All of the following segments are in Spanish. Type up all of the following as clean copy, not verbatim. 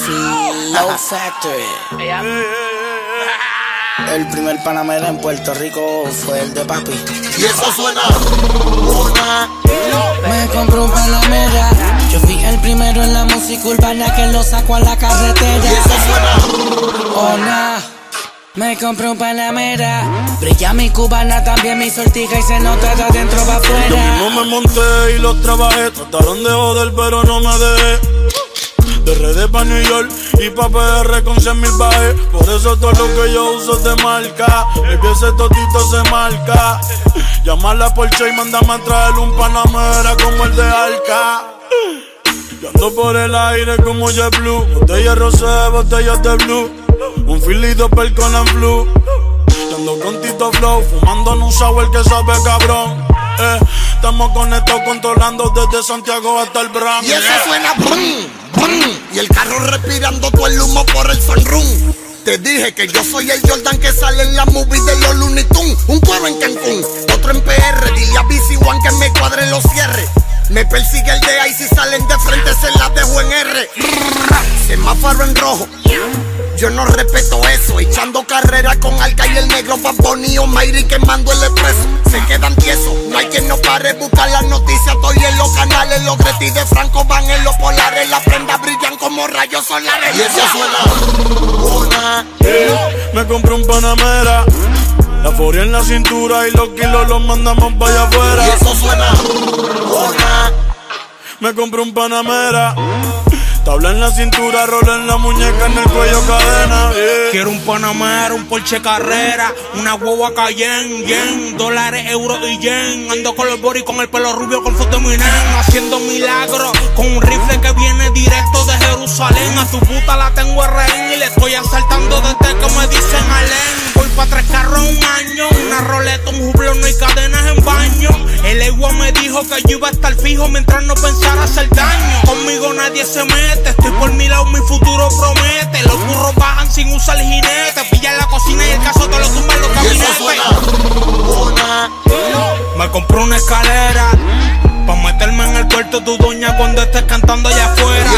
Flow Factory. El primer Panamera en Puerto Rico fue el de papi. Y eso suena Me compré un Panamera. Yo fui el primero en la música urbana que lo sacó a la carretera. Y eso suena Me compré un Panamera. Brilla mi cubana, también mi sortija y se nota de adentro para afuera. Yo mismo me monté y los trabajé. Trataron de joder pero no me dejé. De redes pa' New York y pa' PR con 100,000 bajes. Por eso todo lo que yo uso es de marca. El que ese totito se marca. Llamarla a Porsche y mándame a traer un Panamera como el de Alca. Yo ando por el aire como JetBlue. Botellas rosé, botellas de blue. Un filito per con la flu. Yo ando con Tito Flow, fumando en un sour que sabe cabrón. Estamos conectados controlando desde Santiago hasta el Bronx. y eso suena brum, brum. Y el carro respirando todo el humo por el sunroom. Te dije que yo soy el Jordan que sale en la movie de los Looney Tunes. Un cuero en Cancún, otro en PR. Dile a BC One que me cuadre los cierres. Me persigue el de ahí, si salen de frente se las dejo en R. Semáforo en rojo, yo no respeto eso. Echando carrera con Alca y el negro Bad Bunny o Mayri quemando el expreso. Se quedan tiesos, no hay quien no pare. Buscar las noticias, estoy en los canales. Los Gretis de Franco van en los polares. Las prendas brillan como rayos solares. Y eso suena Me compré un Panamera. La foria en la cintura y los kilos los mandamos para allá afuera. Y eso suena Me compré un Panamera. Tabla en la cintura, rola en la muñeca, en el cuello cadena. Quiero un Panamera, un Porsche Carrera, una guagua Cayenne, yen, dólares, euros y yen. Ando con los boris, con el pelo rubio, con foto de mi nen, haciendo milagros, con un rifle que viene directo de Jerusalén. A tu puta la tengo en rehén y le estoy asaltando desde que me dicen Alén. Voy pa' 3 carros en un año, una roleta, un jublón, no hay cadenas en baño. El ego me dijo que yo iba a estar fijo mientras no pensara hacer daño. Conmigo nadie se mete, estoy por mi lado, mi futuro promete. Los burros bajan sin usar jinete. Pillan la cocina y el caso te lo tumban los gabinetes. Me compré una escalera pa' meterme en el cuarto de tu doña cuando estés cantando allá afuera.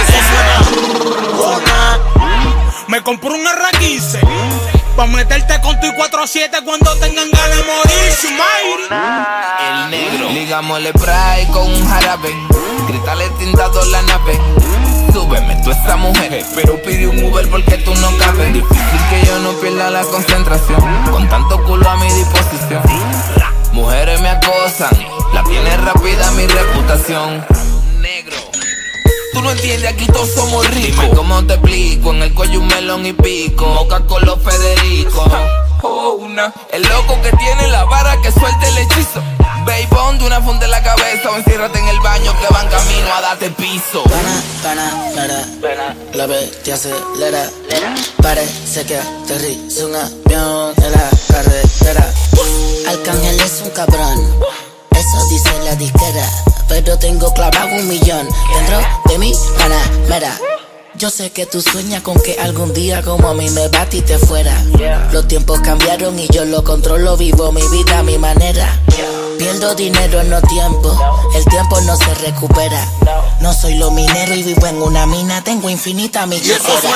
Me compré un R15 pa' meterte con tu 4-7 cuando tengan ganas de morir. El negro, ligamos el spray con un jarabe. Cristales tintados la nave. Súbeme tú esta mujer, pero pide un Uber porque tú no cabes. Difícil que yo no pierda la concentración con tanto culo a mi disposición. Mujeres me acosan, la tiene rápida mi reputación. Negro, tú no entiendes, aquí todos somos ricos. Dime cómo te explico, en el cuello un melón y pico. Moca con los Federico. El loco que tiene la vara que suelte el hechizo. Baby, ponte una funda en la cabeza o enciérrate en el baño que van camino a darte piso. Panamera, la vez te acelera. Parece que aterriza un avión en la carretera. Arcángel es un cabrón, eso dice la disquera. Pero tengo clavado 1 millón dentro de mi Panamera. Yo sé que tú sueñas con que algún día como a mí me batiste fuera. Los tiempos cambiaron y yo lo controlo, vivo mi vida a mi manera. Pierdo dinero en los tiempos, el tiempo no se recupera. No soy lo minero y vivo en una mina, tengo infinita mi chequera.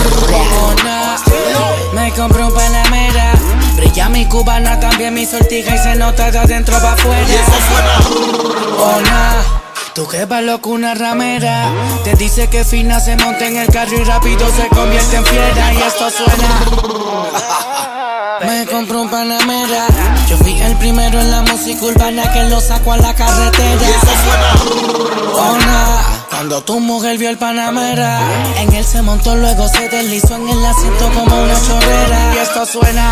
Me compré un Panamera. Brilla mi cubana, también mi sortija y se nota de adentro para afuera. Tu jefa loco una ramera. Te dice que fina se monta en el carro y rápido se convierte en fiera. Y esto suena Me compré un Panamera. Yo fui el primero en la música urbana que lo sacó a la carretera. Y eso suena Cuando tu mujer vio el Panamera, en él se montó, luego se deslizó en el asiento como una chorrera. Y esto suena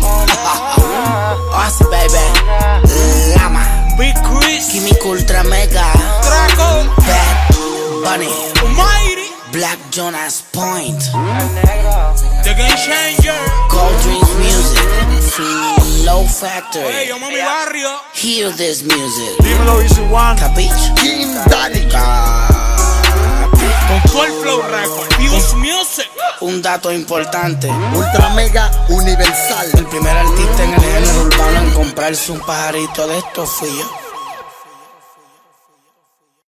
Ozzy baby, Lama, Big Chris, Químico Ultra Mega, Draco, Bad Bunny, Mayri, Black Jonas Point, The Game Changer. Cold Dreams Music, Flow Hey, Factory. yo mi barrio. Hear this music. Dímelo, Easy One. Capiche. King Daddy. Con todo el flow record. Fuse Music. Un dato importante. Ultra Mega Universal. El primer artista en el género urbano en comprarse un pajarito de estos fui yo.